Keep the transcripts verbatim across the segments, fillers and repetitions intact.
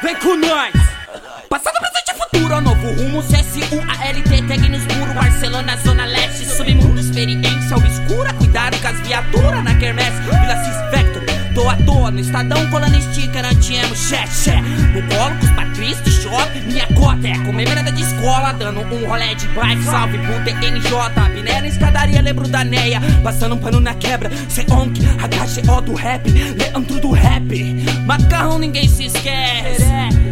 Vem com nós! Passado, presente e futuro, novo rumo, C S U, A L T, tag nos muros, Barcelona, Zona Leste, submundo, experiência obscura, cuidado com as viaturas na quermesse, Vila Cis Vector, tô à toa no Estadão, colando sticker, anti-emo, xé, xé, no colo com os patrícios, shopping, minha cota é comer merda de escola, dando um rolé de bike, salve pro T N J, biné na escadaria, lembro da Neia, passando um pano na quebra, cê onk, H G O do rap, Leandro do rap, macarrão ninguém se esquece.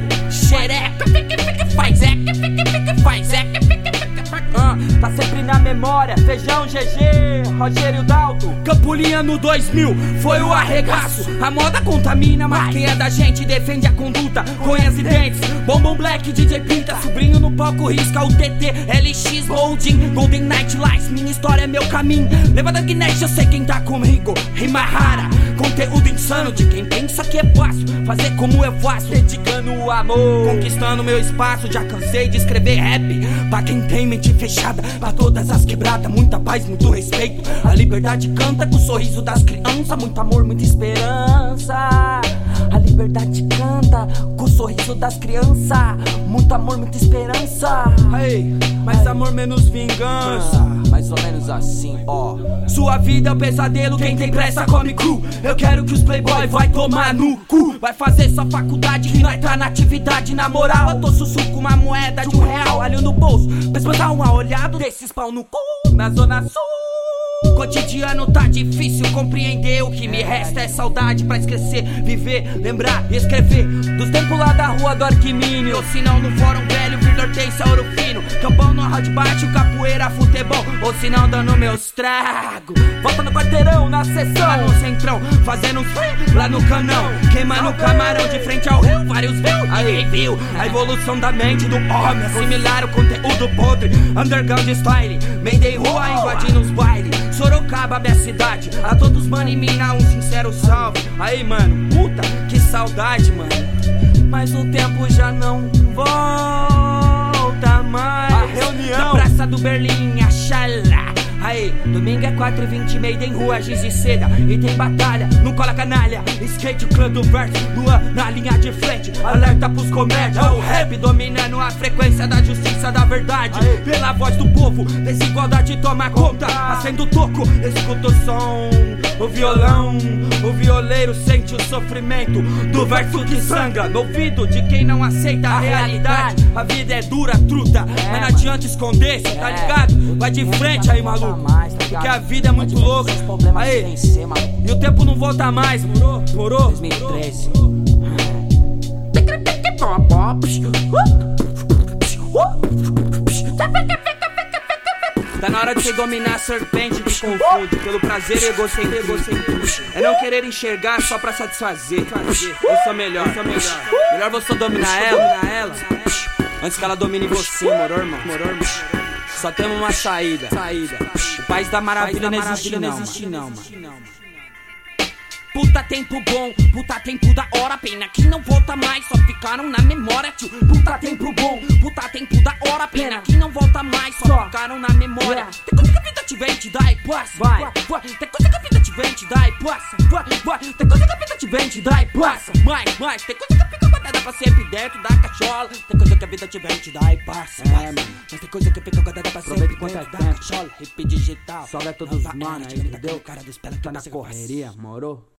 Xereca, fique, fique, faz, é, que fique, fique, faz, é, que fique, fique, faz. Ah, tá sempre na memória, Feijão, G G, Rogério Dalto. Campolinha no dois mil, foi o arregaço. A moda contamina, marqueia da gente, defende a conduta, cunhas e dentes. Bombom Black, D J Pinta, sobrinho no palco, risca o T T, L X, Holding, Golden Night Lights, minha história é meu caminho. Leva da Guinness, eu sei quem tá comigo, rima rara, conteúdo insano de quem pensa que é fácil, fazer como eu faço, dedicando o amor, conquistando meu espaço. Já cansei de escrever rap pra quem tem mente fechada, pra todas as quebradas, muita paz, muito respeito. A liberdade canta com o sorriso das crianças, muito amor, muita esperança. A liberdade canta com o sorriso das crianças, muito amor, muita esperança. Hey, mais amor, menos vingança. Ah, mais ou menos assim, ó. Sua vida é um pesadelo, quem tem pressa come cru. Eu quero que os playboy vai tomar no cu. Vai fazer sua faculdade que nós tá na atividade. Na moral, eu tô sussurro com uma moeda de um real, alho no bolso, pra espantar uma olhada desses pau no cu. Na Zona Sul, cotidiano tá difícil compreender. O que me resta é saudade pra esquecer, viver, lembrar e escrever dos tempos lá da rua do Arquimínio, ou se não no Fórum Velho, Vila Hortência, Ouro Fino, campão no hard bate, capoeira, futebol, ou se não dando meus tragos. Volta no quarteirão, na sessão, lá no centrão, fazendo uns free lá no canão, queimando o camarão de frente ao rio, vários viu, aí viu a evolução da mente do homem, assimilar o conteúdo podre, underground style, Mayday rua invadindo os bailes, Sorocaba, minha cidade, a todos mano e mina, um sincero salve. Aí mano, puta, que saudade mano, mas o tempo já não volta mais. A reunião na Praça do Berlim, a chala. Aí, domingo é quatro e vinte, Mayday em rua, giz e seda. E tem batalha, não cola canalha, skate, clã do verso, Luan na linha de frente, alerta pros comédia. O rap dominando a frequência da justiça, da verdade. Aí, pela voz do povo, desigualdade toma conta. Acendo o toco, escuta o som, o violão, o violeiro sente o sofrimento do verso que sangra no ouvido de quem não aceita a realidade. A vida é dura, truta, mas não adianta esconder, cê tá ligado? Vai de frente aí, maluco, porque a vida é muito louca. Aí, e o tempo não volta mais, morou? Morou? dois mil e treze. Tá na hora de você dominar a serpente que confunde pelo prazer e egocentrismo. É não querer enxergar só pra satisfazer. Eu sou melhor, eu sou melhor. Melhor você dominar ela antes que ela domine você, moro, irmão? Moro, irmão? Só temos uma saída. Saída. O país da maravilha não existe não, existe não, mano. Puta tempo bom, puta tempo da hora, pena que não volta mais, só ficaram na memória, tio. Puta tempo bom, puta tempo da hora, pena que não volta mais, só ficaram na memória. Tem coisa que a vida te vem, te dá e passa, vai, vai. Tem coisa que a vida te vem, te dá e passa, vai, vai. Tem coisa que a vida te vem, te dá e passa, mais, mais. Tem coisa que fica guardada pra sempre dentro da cachola. Tem coisa que a vida te vem, te dá e passa, é, mano. Mas tem coisa que fica guardada pra sempre dentro da cachola. Hip digital, salve a todos os manos aí, entendeu? Tá na correria, morou?